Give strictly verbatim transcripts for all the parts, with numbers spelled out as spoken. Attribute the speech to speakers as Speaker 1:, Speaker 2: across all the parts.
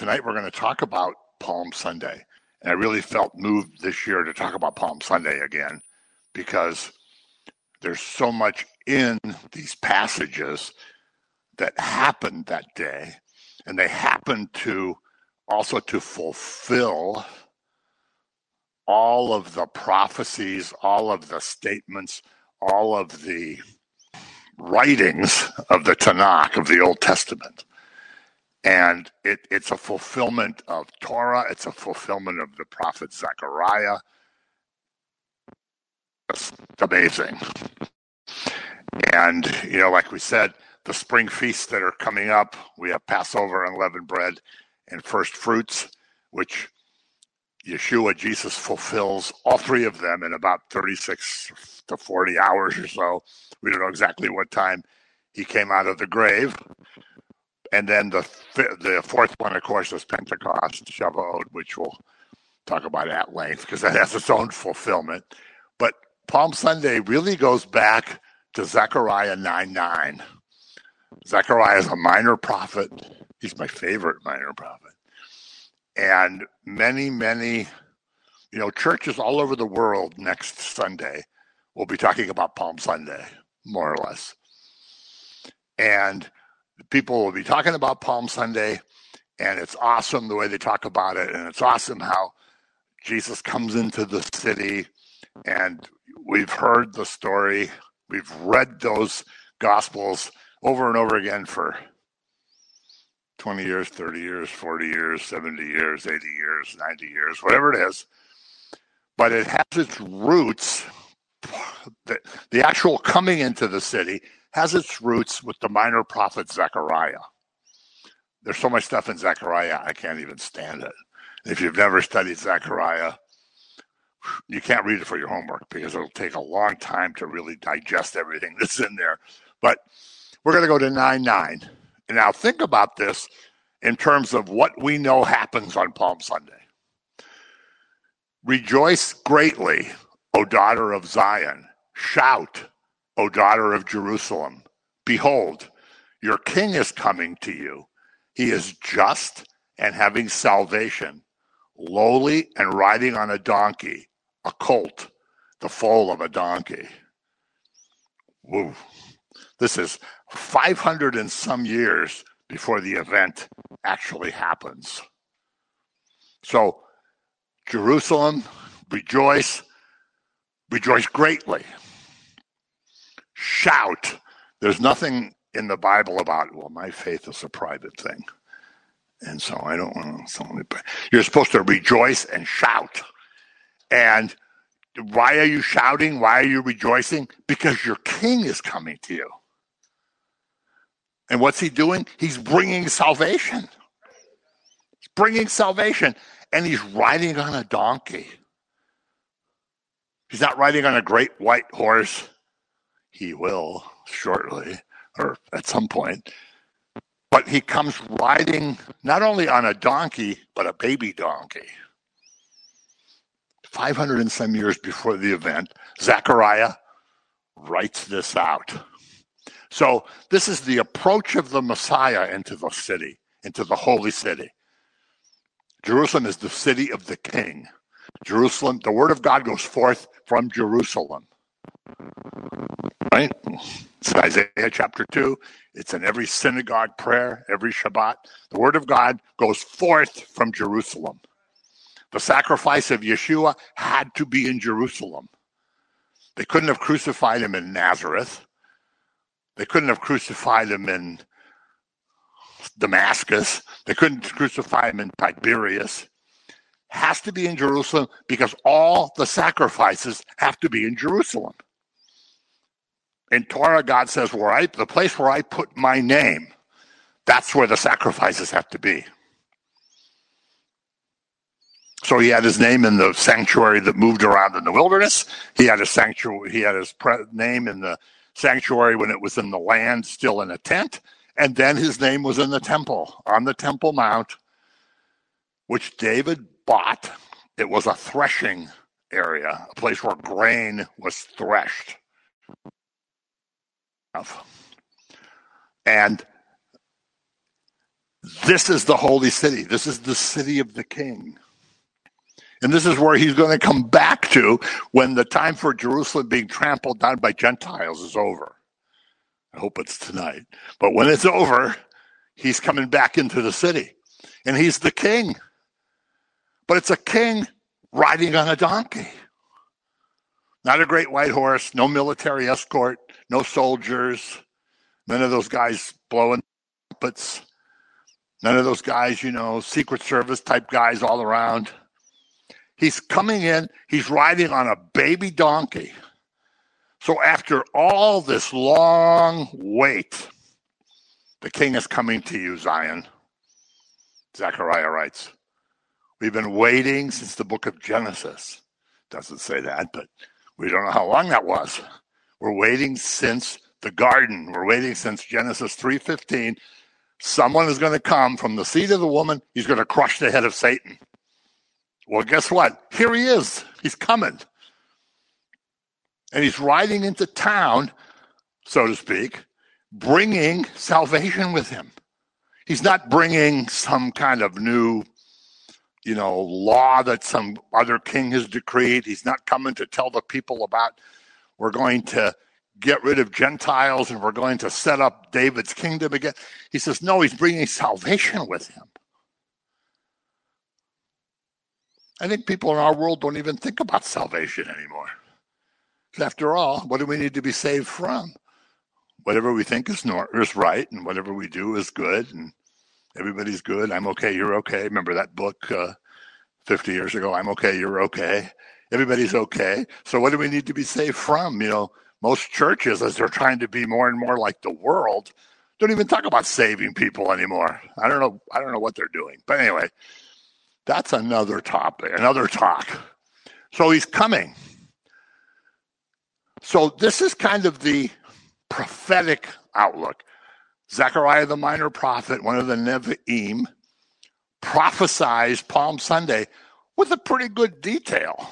Speaker 1: tonight we're going to talk about Palm Sunday. And I really felt moved this year to talk about Palm Sunday again, because there's so much in these passages that happened that day, and they happened to also to fulfill all of the prophecies, all of the statements, all of the writings of the Tanakh, of the Old Testament. And it, it's a fulfillment of Torah. It's a fulfillment of the prophet Zechariah. It's amazing. And, you know, like we said, the spring feasts that are coming up, we have Passover, unleavened bread, and first fruits, which Yeshua, Jesus, fulfills all three of them in about thirty-six to forty hours or so. We don't know exactly what time he came out of the grave. And then the the fourth one, of course, is Pentecost, Shavuot, which we'll talk about at length because that has its own fulfillment. But Palm Sunday really goes back to Zechariah nine nine. Zechariah is a minor prophet. He's my favorite minor prophet. And many, many, you know, churches all over the world next Sunday will be talking about Palm Sunday, more or less. And people will be talking about Palm Sunday, and it's awesome the way they talk about it, and it's awesome how Jesus comes into the city, and we've heard the story. We've read those Gospels over and over again for twenty years, thirty years, forty years, seventy years, eighty years, ninety years, whatever it is. But it has its roots, the, the actual coming into the city has its roots with the minor prophet Zechariah. There's so much stuff in Zechariah, I can't even stand it. If you've never studied Zechariah, you can't read it for your homework because it'll take a long time to really digest everything that's in there. But we're going to go to nine nine. And now think about this in terms of what we know happens on Palm Sunday. Rejoice greatly, O daughter of Zion. Shout, O daughter of Jerusalem. Behold, your king is coming to you. He is just and having salvation, lowly and riding on a donkey, a colt, the foal of a donkey. Woo. This is five hundred and some years before the event actually happens. So, Jerusalem, rejoice, rejoice greatly. Shout. There's nothing in the Bible about, well, my faith is a private thing. And so I don't want to, you're supposed to rejoice and shout. And why are you shouting? Why are you rejoicing? Because your king is coming to you. And what's he doing? He's bringing salvation. He's bringing salvation. And he's riding on a donkey. He's not riding on a great white horse. He will shortly, or at some point. But he comes riding not only on a donkey, but a baby donkey. five hundred and some years before the event, Zechariah writes this out. So this is the approach of the Messiah into the city, into the holy city. Jerusalem is the city of the king. Jerusalem, the word of God goes forth from Jerusalem. Right? It's Isaiah chapter two. It's in every synagogue prayer, every Shabbat. The word of God goes forth from Jerusalem. The sacrifice of Yeshua had to be in Jerusalem. They couldn't have crucified him in Nazareth. They couldn't have crucified him in Damascus. They couldn't crucify him in Tiberias. Has to be in Jerusalem because all the sacrifices have to be in Jerusalem. In Torah, God says, "Where I, the place where I put my name, that's where the sacrifices have to be." So he had his name in the sanctuary that moved around in the wilderness. He had a sanctuary. He had his pre- name in the sanctuary when it was in the land, still in a tent. And then his name was in the temple, on the Temple Mount, which David bought. It was a threshing area, a place where grain was threshed. And This is the holy city. This is the city of the king. And this is where he's going to come back to when the time for Jerusalem being trampled down by Gentiles is over. I hope it's tonight. But when it's over, he's coming back into the city. And he's the king. But it's a king riding on a donkey. Not a great white horse, no military escort, no soldiers, none of those guys blowing trumpets, none of those guys, you know, Secret Service type guys all around. He's coming in, he's riding on a baby donkey. So after all this long wait, the king is coming to you, Zion. Zechariah writes, we've been waiting since the book of Genesis. Doesn't say that, but we don't know how long that was. We're waiting since the garden. We're waiting since Genesis three fifteen. Someone is going to come from the seed of the woman. He's going to crush the head of Satan. Well, guess what? Here he is. He's coming. And he's riding into town, so to speak, bringing salvation with him. He's not bringing some kind of new, you know, law that some other king has decreed. He's not coming to tell the people about, we're going to get rid of Gentiles and we're going to set up David's kingdom again. He says, no, he's bringing salvation with him. I think people in our world don't even think about salvation anymore. After all, what do we need to be saved from? Whatever we think is, nor- is right, and whatever we do is good, and everybody's good. I'm okay, you're okay. Remember that book uh, fifty years ago? I'm okay, you're okay. Everybody's okay. So what do we need to be saved from? You know, most churches, as they're trying to be more and more like the world, don't even talk about saving people anymore. I don't know. I don't know what they're doing. But anyway, that's another topic, another talk. So he's coming. So this is kind of the prophetic outlook. Zechariah the minor prophet, one of the Nevi'im, prophesies Palm Sunday with a pretty good detail.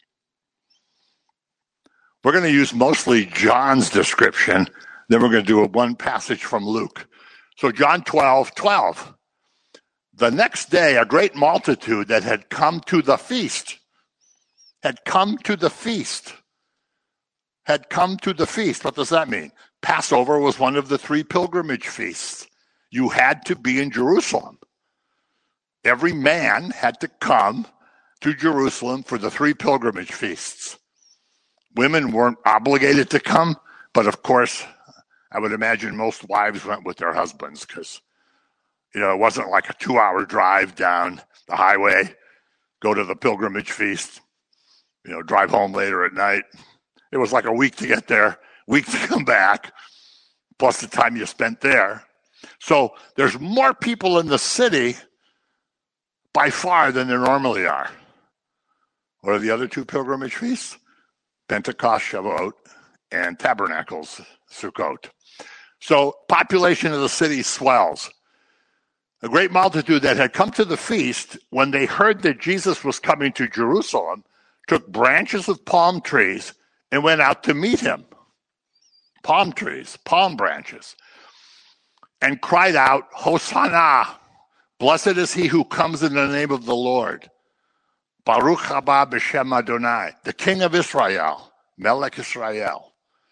Speaker 1: We're going to use mostly John's description. Then we're going to do a one passage from Luke. So John twelve, twelve. The next day, a great multitude that had come to the feast, had come to the feast, had come to the feast. What does that mean? Passover was one of the three pilgrimage feasts. You had to be in Jerusalem. Every man had to come to Jerusalem for the three pilgrimage feasts. Women weren't obligated to come, but of course, I would imagine most wives went with their husbands because, you know, it wasn't like a two-hour drive down the highway, go to the pilgrimage feast, you know, drive home later at night. It was like a week to get there, week to come back, plus the time you spent there. So there's more people in the city by far than there normally are. What are the other two pilgrimage feasts? Pentecost, Shavuot, and Tabernacles, Sukkot. So population of the city swells. A great multitude that had come to the feast, when they heard that Jesus was coming to Jerusalem, took branches of palm trees and went out to meet him. Palm trees, palm branches. And cried out, Hosanna! Blessed is he who comes in the name of the Lord. Baruch haba b'shem Adonai, the King of Israel, Melech Israel.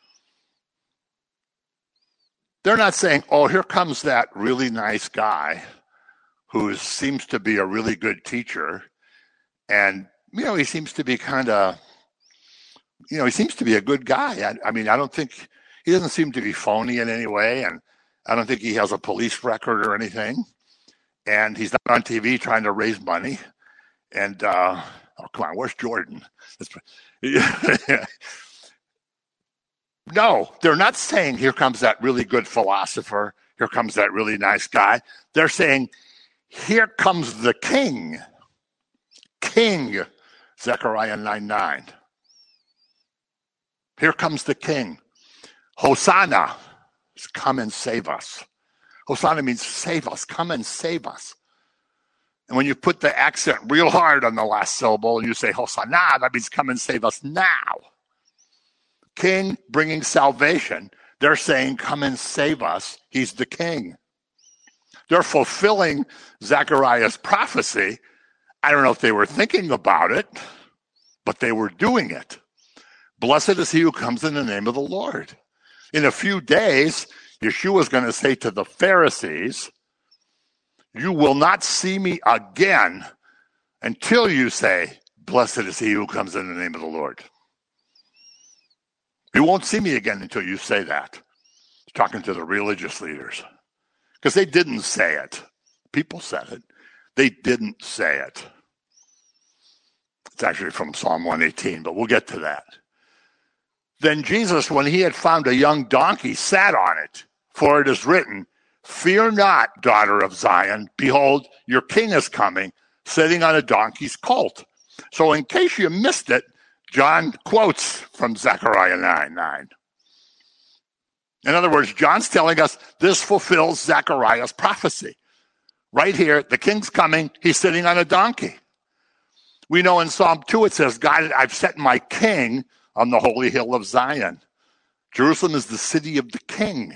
Speaker 1: They're not saying, oh, here comes that really nice guy who seems to be a really good teacher. And, you know, he seems to be kind of, you know, he seems to be a good guy. I, I mean, I don't think, he doesn't seem to be phony in any way. And I don't think he has a police record or anything. And he's not on T V trying to raise money. And, uh, oh, come on, where's Jordan? No, they're not saying, here comes that really good philosopher. Here comes that really nice guy. They're saying, here comes the king. King, Zechariah nine nine. Here comes the king. Hosanna, come and save us. Hosanna means save us, come and save us. And when you put the accent real hard on the last syllable and you say Hosanna, that means come and save us now. King bringing salvation. They're saying come and save us. He's the king. They're fulfilling Zechariah's prophecy. I don't know if they were thinking about it, but they were doing it. Blessed is he who comes in the name of the Lord. In a few days, Yeshua is going to say to the Pharisees, you will not see me again until you say, blessed is he who comes in the name of the Lord. You won't see me again until you say that. He's talking to the religious leaders. Because they didn't say it. People said it. They didn't say it. It's actually from Psalm one eighteen, but we'll get to that. Then Jesus, when he had found a young donkey, sat on it. For it is written, fear not, daughter of Zion. Behold, your king is coming, sitting on a donkey's colt. So in case you missed it, John quotes from Zechariah nine nine. In other words, John's telling us this fulfills Zechariah's prophecy. Right here, the king's coming, he's sitting on a donkey. We know in Psalm two it says, God, I've set my king on the holy hill of Zion. Jerusalem is the city of the king.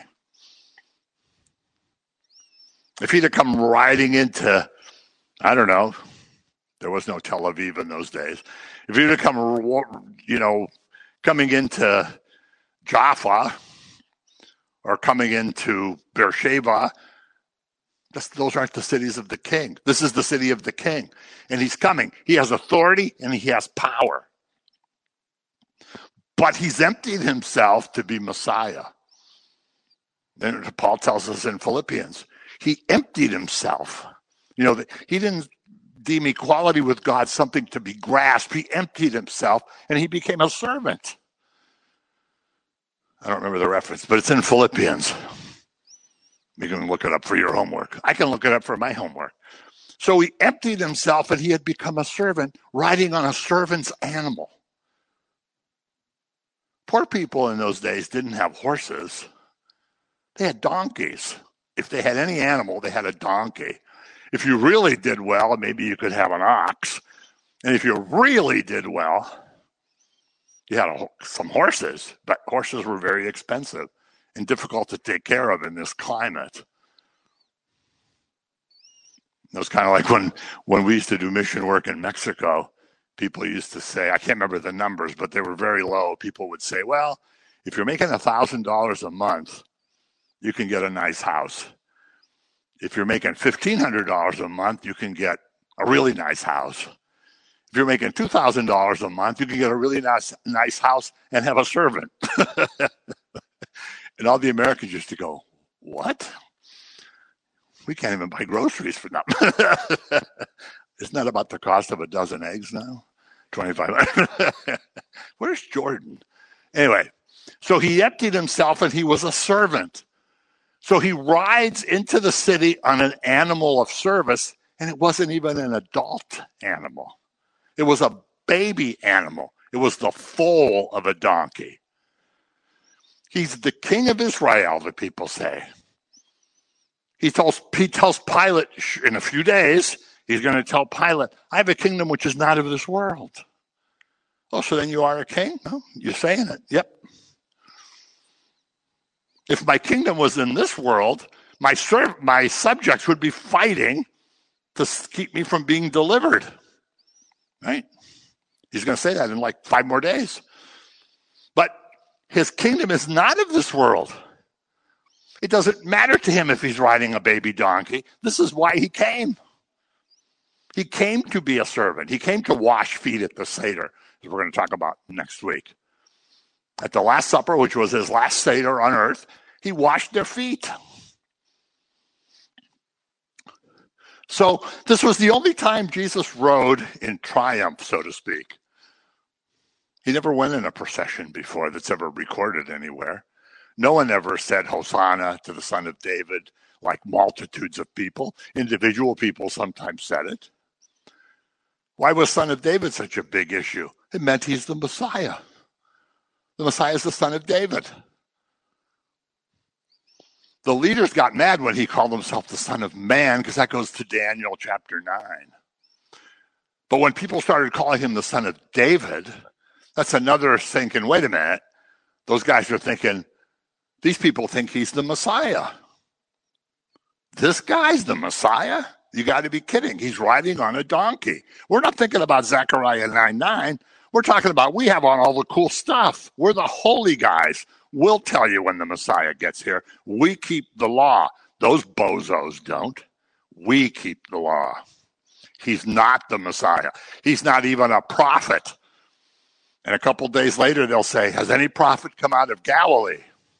Speaker 1: If he'd have come riding into, I don't know, there was no Tel Aviv in those days. If he'd have come, you know, coming into Jaffa or coming into Beersheba, those aren't the cities of the king. This is the city of the king. And he's coming. He has authority and he has power. But he's emptied himself to be Messiah. And Paul tells us in Philippians, he emptied himself. You know, he didn't deem equality with God something to be grasped. He emptied himself and he became a servant. I don't remember the reference, but it's in Philippians. You can look it up for your homework. I can look it up for my homework. So he emptied himself and he had become a servant, riding on a servant's animal. Poor people in those days didn't have horses. They had donkeys. If they had any animal, they had a donkey. If you really did well, maybe you could have an ox. And if you really did well, you had a, some horses. But horses were very expensive and difficult to take care of in this climate. It was kind of like when, when we used to do mission work in Mexico. People used to say, I can't remember the numbers, but they were very low. People would say, well, if you're making one thousand dollars a month, you can get a nice house. If you're making fifteen hundred dollars a month, you can get a really nice house. If you're making two thousand dollars a month, you can get a really nice, nice house and have a servant. And all the Americans used to go, what? We can't even buy groceries for nothing. Isn't that about the cost of a dozen eggs now? twenty-five hundred. Where's Jordan? Anyway, so he emptied himself and he was a servant. So he rides into the city on an animal of service, and it wasn't even an adult animal. It was a baby animal. It was the foal of a donkey. He's the king of Israel, the people say. He tells, he tells Pilate in a few days, he's going to tell Pilate, I have a kingdom which is not of this world. Oh, so then you are a king? No, you're saying it. Yep. If my kingdom was in this world, my serv- my subjects would be fighting to keep me from being delivered. Right? He's going to say that in like five more days. But his kingdom is not of this world. It doesn't matter to him if he's riding a baby donkey. This is why he came. He came to be a servant. He came to wash feet at the Seder, as we're going to talk about next week. At the Last Supper, which was his last Seder on earth, he washed their feet. So this was the only time Jesus rode in triumph, so to speak. He never went in a procession before that's ever recorded anywhere. No one ever said Hosanna to the Son of David like multitudes of people. Individual people sometimes said it. Why was Son of David such a big issue? It meant he's the Messiah. The Messiah is the Son of David. The leaders got mad when he called himself the Son of Man, because that goes to Daniel chapter nine. But when people started calling him the Son of David, that's another thinking, wait a minute. Those guys are thinking, these people think he's the Messiah. This guy's the Messiah? You got to be kidding. He's riding on a donkey. We're not thinking about Zechariah nine nine. We're talking about we have on all the cool stuff. We're the holy guys. We'll tell you when the Messiah gets here. We keep the law. Those bozos don't. We keep the law. He's not the Messiah. He's not even a prophet. And a couple days later, they'll say, has any prophet come out of Galilee?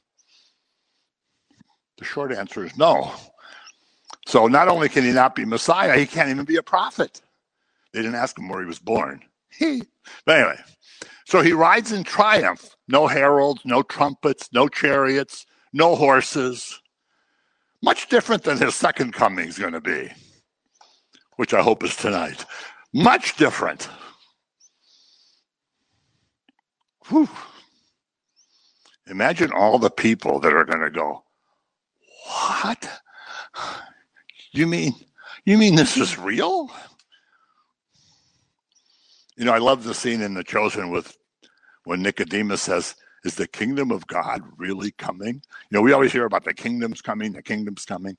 Speaker 1: The short answer is no. So not only can he not be Messiah, he can't even be a prophet. They didn't ask him where he was born. But anyway, so he rides in triumph. No heralds, no trumpets, no chariots, no horses. Much different than his second coming is going to be, which I hope is tonight. Much different. Whew. Imagine all the people that are going to go, what? You mean, you mean this is real? You know, I love the scene in The Chosen with when Nicodemus says, is the kingdom of God really coming? You know, we always hear about the kingdom's coming, the kingdom's coming.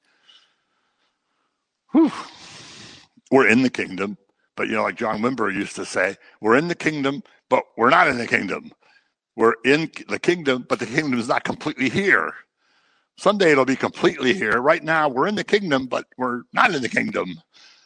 Speaker 1: Whew. We're in the kingdom, but you know, like John Wimber used to say, we're in the kingdom, but we're not in the kingdom. We're in the kingdom, but the kingdom is not completely here. Someday it'll be completely here. Right now, we're in the kingdom, but we're not in the kingdom.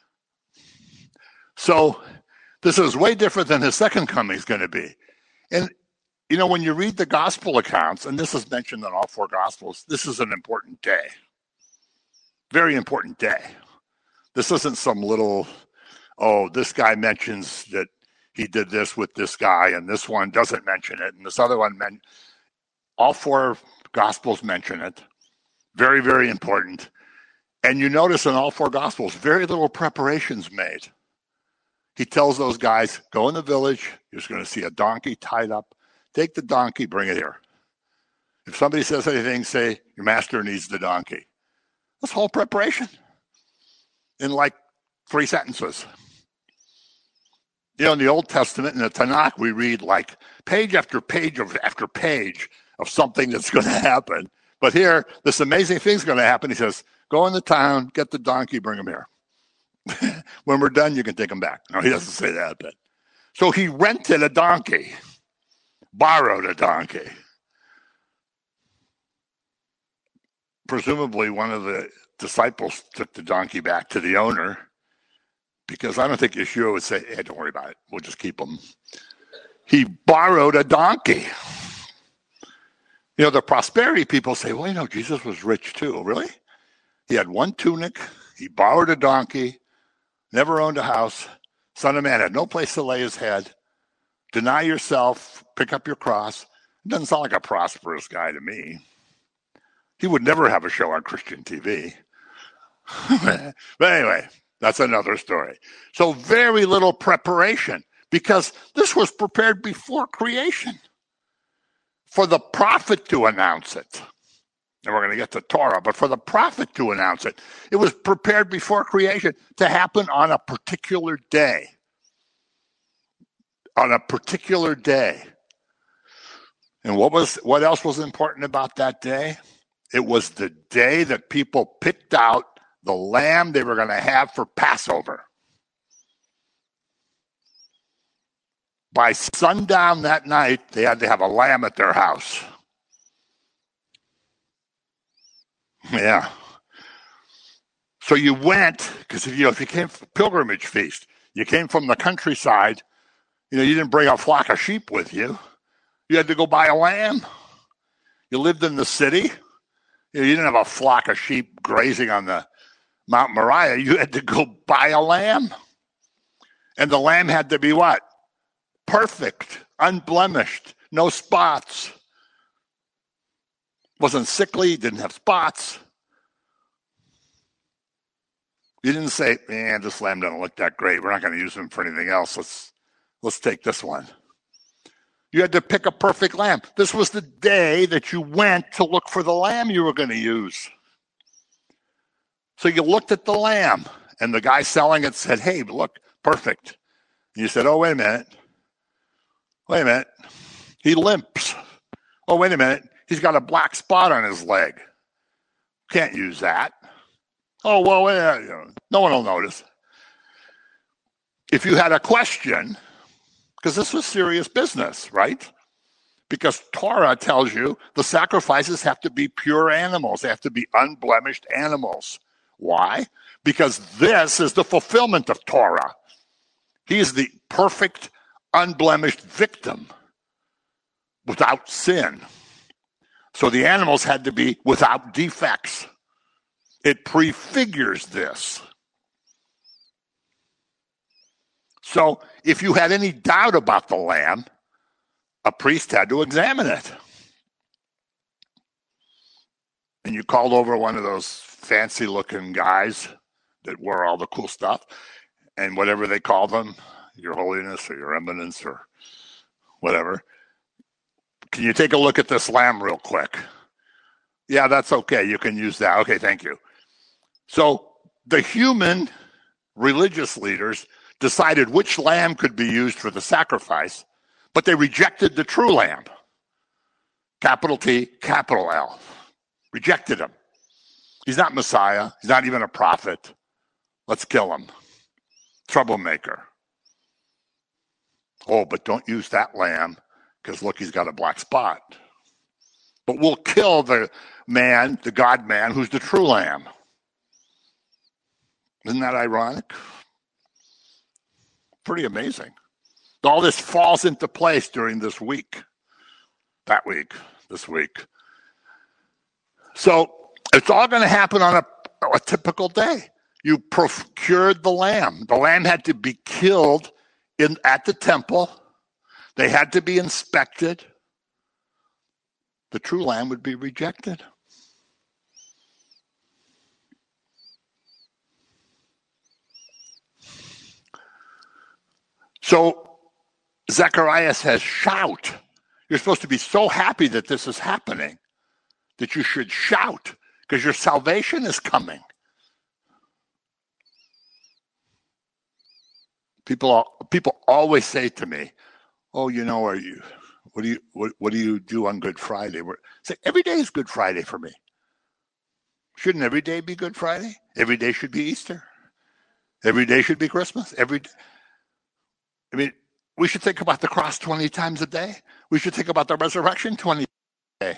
Speaker 1: So this is way different than his second coming is going to be. And, you know, when you read the gospel accounts, and this is mentioned in all four gospels, this is an important day. Very important day. This isn't some little, oh, this guy mentions that he did this with this guy, and this one doesn't mention it, and this other one, men- all four gospels mention it. Very, very important. And you notice in all four gospels, very little preparations made. He tells those guys, go in the village, you're just going to see a donkey tied up. Take the donkey, bring it here. If somebody says anything, say, your master needs the donkey. This whole preparation in like three sentences. You know, in the Old Testament, in the Tanakh, we read like page after page of after page of something that's going to happen. But here, this amazing thing's going to happen. He says, go in the town, get the donkey, bring him here. When we're done, you can take him back. No, he doesn't say that. But so he rented a donkey, borrowed a donkey. Presumably, one of the disciples took the donkey back to the owner because I don't think Yeshua would say, hey, don't worry about it. We'll just keep him. He borrowed a donkey. You know, the prosperity people say, well, you know, Jesus was rich too. Really? He had one tunic. He borrowed a donkey, never owned a house. Son of Man had no place to lay his head. Deny yourself, pick up your cross. It doesn't sound like a prosperous guy to me. He would never have a show on Christian T V. But anyway, that's another story. So very little preparation because this was prepared before creation for the prophet to announce it. And we're going to get to Torah, but for the prophet to announce it, it was prepared before creation to happen on a particular day. On a particular day. And what was what else was important about that day? It was the day that people picked out the lamb they were going to have for Passover. By sundown that night, they had to have a lamb at their house. Yeah. So you went, because if you, if you came from a pilgrimage feast, you came from the countryside, you know, you didn't bring a flock of sheep with you. You had to go buy a lamb. You lived in the city. You know, you didn't have a flock of sheep grazing on the Mount Moriah. You had to go buy a lamb. And the lamb had to be what? Perfect, unblemished, no spots. Wasn't sickly, didn't have spots. You didn't say, man, this lamb doesn't look that great. We're not going to use him for anything else. Let's let's take this one. You had to pick a perfect lamb. This was the day that you went to look for the lamb you were going to use. So you looked at the lamb, and the guy selling it said, hey, look, perfect. And you said, oh, wait a minute. Wait a minute. He limps. Oh, wait a minute. He's got a black spot on his leg. Can't use that. Oh, well, yeah, you know, no one will notice. If you had a question, because this was serious business, right? Because Torah tells you the sacrifices have to be pure animals. They have to be unblemished animals. Why? Because this is the fulfillment of Torah. He is the perfect, unblemished victim without sin. So the animals had to be without defects. It prefigures this. So if you had any doubt about the lamb, a priest had to examine it. And you called over one of those fancy looking guys that wore all the cool stuff, and whatever they call them, your holiness or your eminence or whatever. Can you take a look at this lamb real quick? Yeah, that's okay. You can use that. Okay, thank you. So the human religious leaders decided which lamb could be used for the sacrifice, but they rejected the true lamb. Capital T, capital L. Rejected him. He's not Messiah. He's not even a prophet. Let's kill him. Troublemaker. Oh, but don't use that lamb because look, he's got a black spot. But we'll kill the man, the God man, who's the true lamb. Isn't that ironic? Pretty amazing. All this falls into place during this week. That week, this week. So it's all going to happen on a, a typical day. You procured the lamb. The lamb had to be killed in at the temple. They had to be inspected. The true lamb would be rejected. So Zechariah says, shout. You're supposed to be so happy that this is happening that you should shout because your salvation is coming. People, people always say to me, "Oh, you know, are you? What do you what, what do you do on Good Friday?" We're, say every day is Good Friday for me. Shouldn't every day be Good Friday? Every day should be Easter. Every day should be Christmas. Every day. I mean, we should think about the cross twenty times a day. We should think about the resurrection twenty times a day.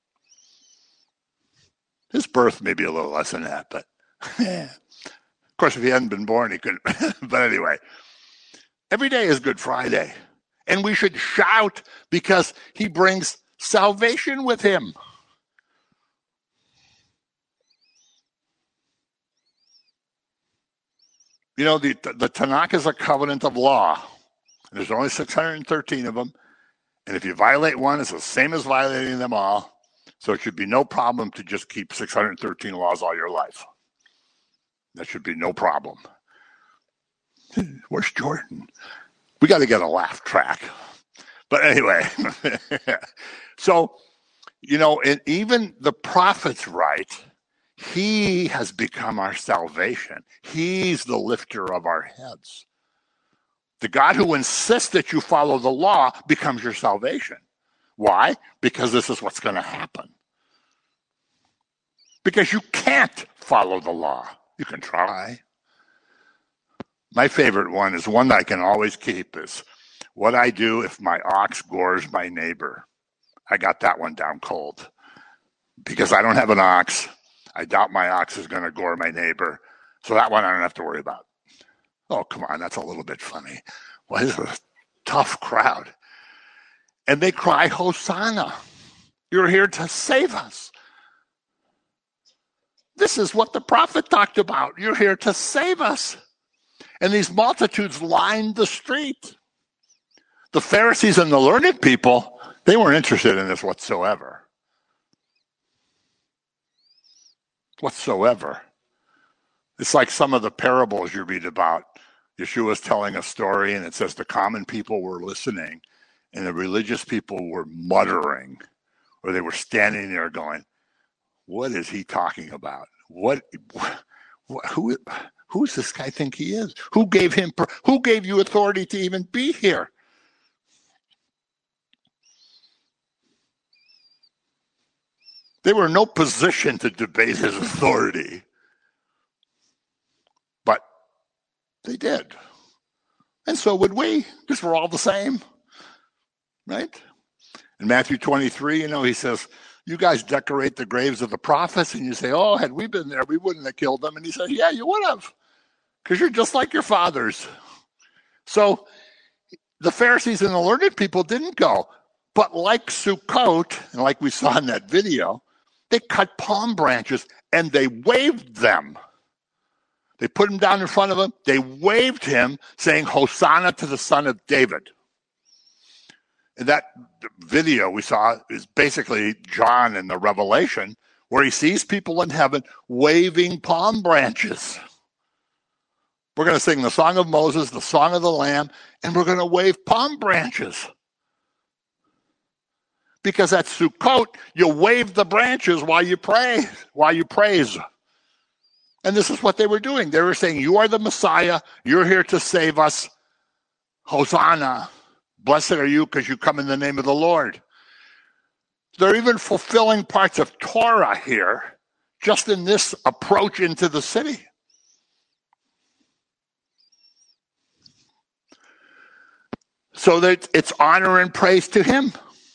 Speaker 1: His birth may be a little less than that, but of course, if he hadn't been born, he couldn't. But anyway, every day is Good Friday. And we should shout because he brings salvation with him. You know, the, the Tanakh is a covenant of law. There's only six hundred thirteen of them. And if you violate one, it's the same as violating them all. So it should be no problem to just keep six hundred thirteen laws all your life. That should be no problem. Where's Jordan? We got to get a laugh track. But anyway, so, you know, and even the prophets write, he has become our salvation. He's the lifter of our heads. The God who insists that you follow the law becomes your salvation. Why? Because this is what's going to happen. Because you can't follow the law. You can try. My favorite one is one that I can always keep is what I do if my ox gores my neighbor. I got that one down cold. Because I don't have an ox. I doubt my ox is going to gore my neighbor. So that one I don't have to worry about. Oh, come on, that's a little bit funny. Well, this is a tough crowd. And they cry, Hosanna. You're here to save us. This is what the prophet talked about. You're here to save us. And these multitudes lined the street. The Pharisees and the learned people, they weren't interested in this whatsoever. Whatsoever. It's like some of the parables you read about. Yeshua's telling a story, and it says the common people were listening, and the religious people were muttering, or they were standing there going, what is he talking about? What, what who, who does this guy think he is? Who gave him, who gave you authority to even be here? They were in no position to debate his authority. did. And so would we, because we're all the same, right? In Matthew twenty-three, you know, he says, you guys decorate the graves of the prophets, and you say, oh, had we been there, we wouldn't have killed them. And he says, yeah, you would have, because you're just like your fathers. So the Pharisees and the learned people didn't go. But like Sukkot, and like we saw in that video, they cut palm branches and they waved them. They put him down in front of him. They waved him, saying, Hosanna to the Son of David. And that video we saw is basically John in the Revelation, where he sees people in heaven waving palm branches. We're going to sing the Song of Moses, the Song of the Lamb, and we're going to wave palm branches. Because at Sukkot, you wave the branches while you pray, while you praise. And this is what they were doing. They were saying, you are the Messiah. You're here to save us. Hosanna. Blessed are you because you come in the name of the Lord. They're even fulfilling parts of Torah here, just in this approach into the city. So that it's honor and praise to him.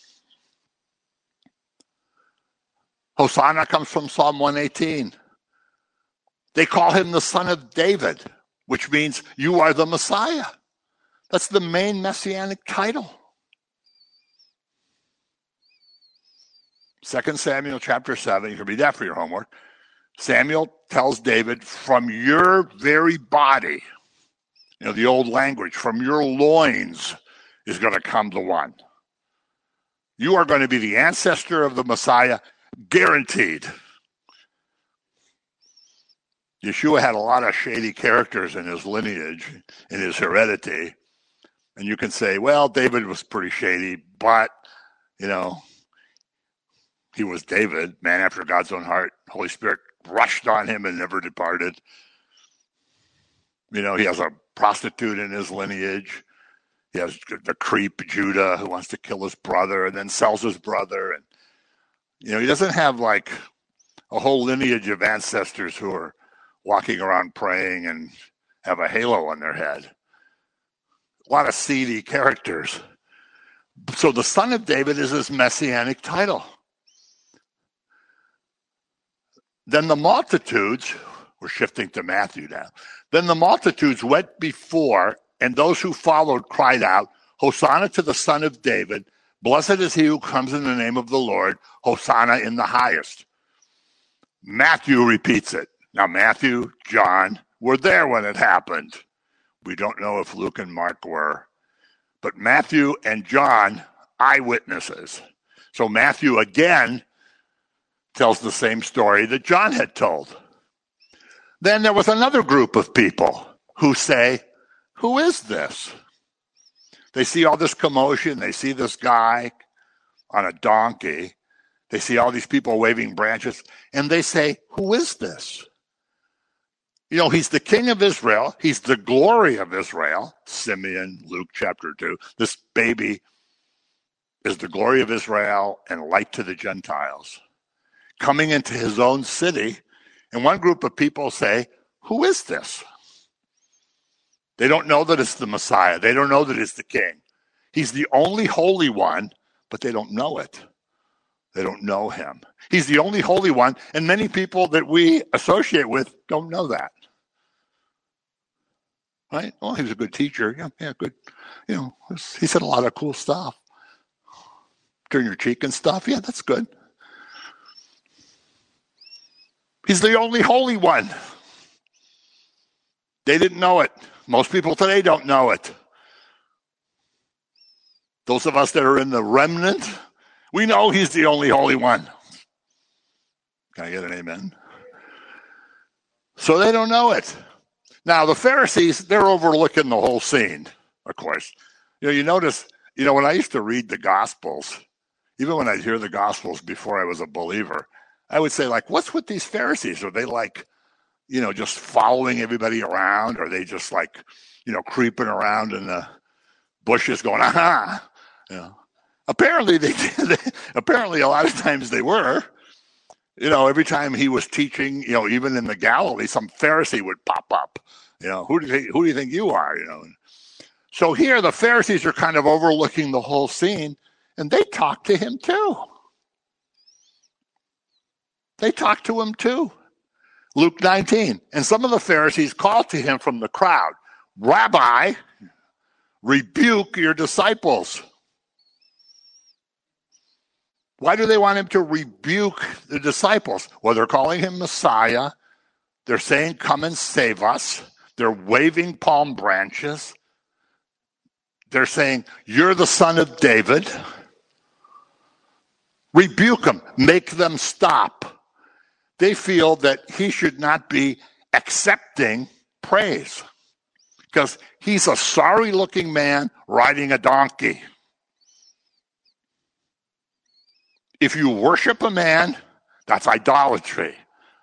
Speaker 1: Hosanna comes from Psalm one eighteen. They call him the Son of David, which means you are the Messiah. That's the main messianic title. Second Samuel chapter seven, you can read that for your homework. Samuel tells David, from your very body, you know, the old language, from your loins is going to come the one. You are going to be the ancestor of the Messiah, guaranteed. Yeshua had a lot of shady characters in his lineage, in his heredity. And you can say, well, David was pretty shady, but, you know, he was David, man after God's own heart. Holy Spirit rushed on him and never departed. You know, he has a prostitute in his lineage. He has the creep Judah who wants to kill his brother and then sells his brother. And, you know, he doesn't have like a whole lineage of ancestors who are walking around praying and have a halo on their head. A lot of seedy characters. So the Son of David is his messianic title. Then the multitudes, we're shifting to Matthew now. Then the multitudes went before, and those who followed cried out, Hosanna to the Son of David. Blessed is he who comes in the name of the Lord. Hosanna in the highest. Matthew repeats it. Now, Matthew, John were there when it happened. We don't know if Luke and Mark were. But Matthew and John, eyewitnesses. So Matthew again tells the same story that John had told. Then there was another group of people who say, who is this? They see all this commotion. They see this guy on a donkey. They see all these people waving branches. And they say, who is this? You know, he's the king of Israel. He's the glory of Israel. Simeon, Luke chapter two. This baby is the glory of Israel and light to the Gentiles. Coming into his own city. And one group of people say, who is this? They don't know that it's the Messiah. They don't know that it's the king. He's the only holy one, but they don't know it. They don't know him. He's the only holy one, and many people that we associate with don't know that. Right? Oh, he was a good teacher. Yeah, yeah, good. You know, he said a lot of cool stuff. Turn your cheek and stuff. Yeah, that's good. He's the only holy one. They didn't know it. Most people today don't know it. Those of us that are in the remnant, we know he's the only holy one. Can I get an amen? So they don't know it. Now, the Pharisees, they're overlooking the whole scene, of course. You know, you notice, you know, when I used to read the Gospels, even when I'd hear the Gospels before I was a believer, I would say, like, what's with these Pharisees? Are they like, you know, just following everybody around? Or are they just like, you know, creeping around in the bushes going, aha? You know, apparently they did. Apparently a lot of times they were. You know, every time he was teaching, you know, even in the Galilee, some Pharisee would pop up You know, who do you think, who do you think you are? You know. So here the Pharisees are kind of overlooking the whole scene, and they talk to him too. They talk to him too. Luke nineteen. And some of the Pharisees called to him from the crowd, Rabbi, rebuke your disciples. Why do they want him to rebuke the disciples? Well, they're calling him Messiah. They're saying, come and save us. They're waving palm branches. They're saying, you're the son of David. Rebuke them. Make them stop. They feel that he should not be accepting praise because he's a sorry-looking man riding a donkey. If you worship a man, that's idolatry.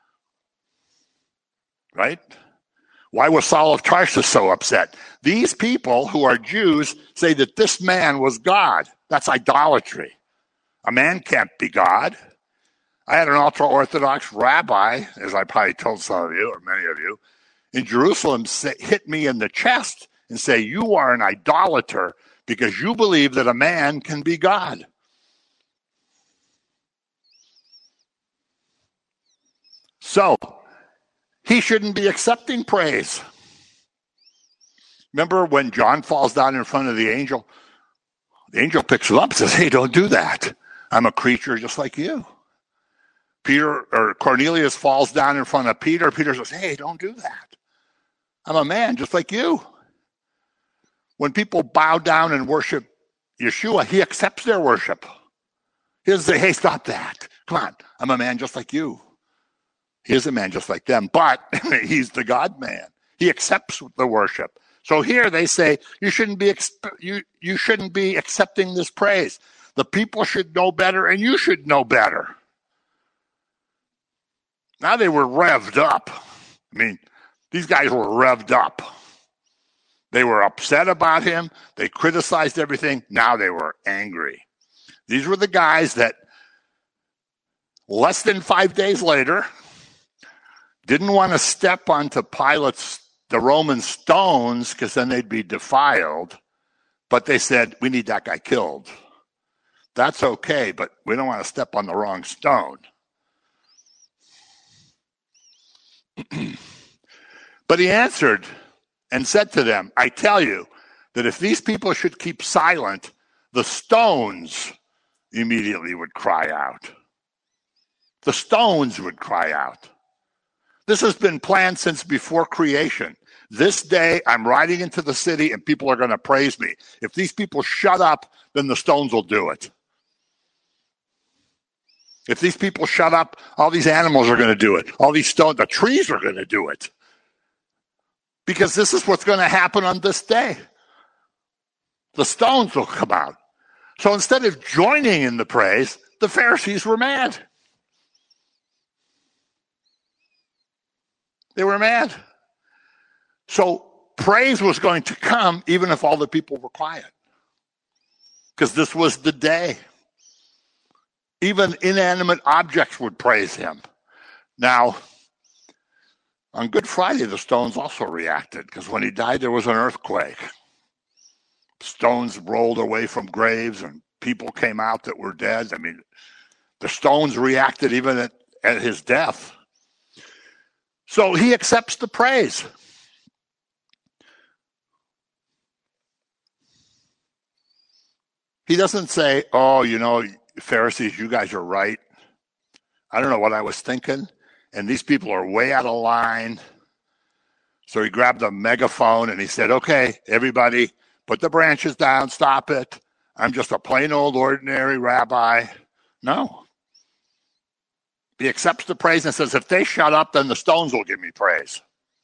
Speaker 1: Right? Why was Saul of Tarsus so upset? These people who are Jews say that this man was God. That's idolatry. A man can't be God. I had an ultra-Orthodox rabbi, as I probably told some of you, or many of you, in Jerusalem say, hit me in the chest and say, you are an idolater because you believe that a man can be God. So, he shouldn't be accepting praise. Remember when John falls down in front of the angel? The angel picks him up and says, hey, don't do that. I'm a creature just like you. Peter or Cornelius falls down in front of Peter. Peter says, hey, don't do that. I'm a man just like you. When people bow down and worship Yeshua, he accepts their worship. He doesn't say, hey, stop that. Come on, I'm a man just like you. He is a man just like them, but he's the God man. He accepts the worship. So here they say, you shouldn't be exp- you, you shouldn't be accepting this praise. The people should know better, and you should know better. Now they were revved up. I mean, these guys were revved up. They were upset about him. They criticized everything. Now they were angry. These were the guys that less than five days later didn't want to step onto Pilate's, the Roman stones, because then they'd be defiled. But they said, we need that guy killed. That's okay, but we don't want to step on the wrong stone. But he answered and said to them, I tell you that if these people should keep silent, the stones immediately would cry out. The stones would cry out. This has been planned since before creation. This day, I'm riding into the city and people are going to praise me. If these people shut up, then the stones will do it. If these people shut up, all these animals are going to do it. All these stones, the trees are going to do it. Because this is what's going to happen on this day. The stones will come out. So instead of joining in the praise, the Pharisees were mad. They were mad. So praise was going to come even if all the people were quiet. Because this was the day. Even inanimate objects would praise him. Now, on Good Friday, the stones also reacted, because when he died, there was an earthquake. Stones rolled away from graves, and people came out that were dead. I mean, the stones reacted even at, at his death. So he accepts the praise. He doesn't say, oh, you know, Pharisees, you guys are right. I don't know what I was thinking. And these people are way out of line. So he grabbed a megaphone and he said, okay, everybody, put the branches down, stop it. I'm just a plain old ordinary rabbi. No. He accepts the praise and says, if they shut up, then the stones will give me praise.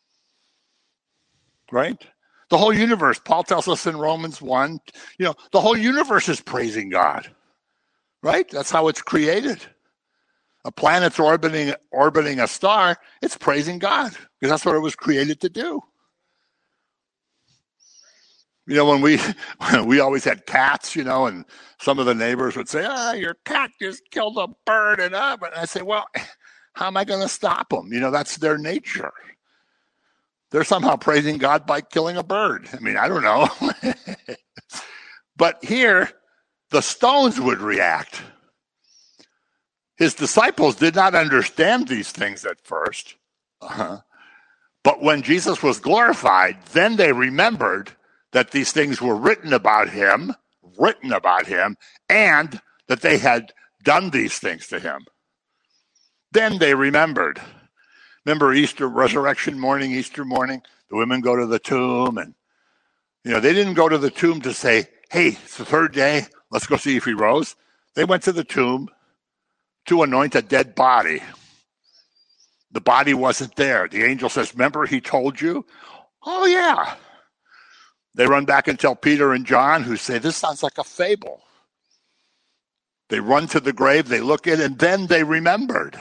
Speaker 1: Right? The whole universe, Paul tells us in Romans one, you know, the whole universe is praising God. Right? That's how it's created. A planet's orbiting orbiting a star, it's praising God, because that's what it was created to do. You know, when we when we always had cats, you know, and some of the neighbors would say, ah, your cat just killed a bird. And, uh, and I say, well, how am I going to stop them? You know, that's their nature. They're somehow praising God by killing a bird. I mean, I don't know. But here, the stones would react. His disciples did not understand these things at first. Uh-huh. But when Jesus was glorified, then they remembered that these things were written about him, written about him, and that they had done these things to him. Then they remembered. Remember Easter, resurrection morning, Easter morning, the women go to the tomb, and you know, they didn't go to the tomb to say, hey, it's the third day, let's go see if he rose. They went to the tomb to anoint a dead body. The body wasn't there. The angel says, remember he told you? Oh, yeah. They run back and tell Peter and John, who say, this sounds like a fable. They run to the grave, they look in, and then they remembered.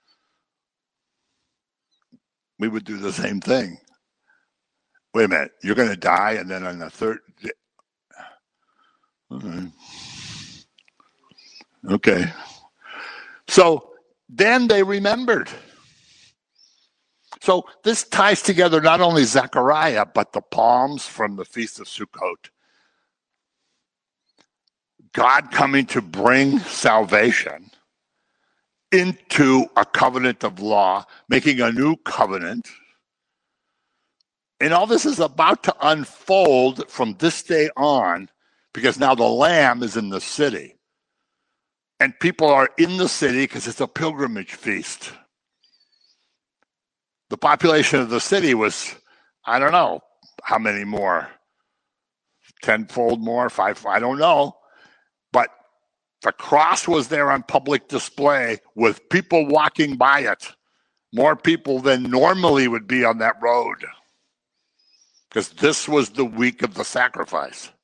Speaker 1: We would do the same thing. Wait a minute, you're going to die, and then on the third day. Mm-hmm. Okay. So then they remembered. So this ties together not only Zechariah, but the palms from the Feast of Sukkot. God coming to bring salvation into a covenant of law, making a new covenant. And all this is about to unfold from this day on, because now the Lamb is in the city. And people are in the city because it's a pilgrimage feast. The population of the city was, I don't know, how many more? Tenfold more, five, I don't know. But the cross was there on public display with people walking by it. More people than normally would be on that road. Because this was the week of the sacrifice.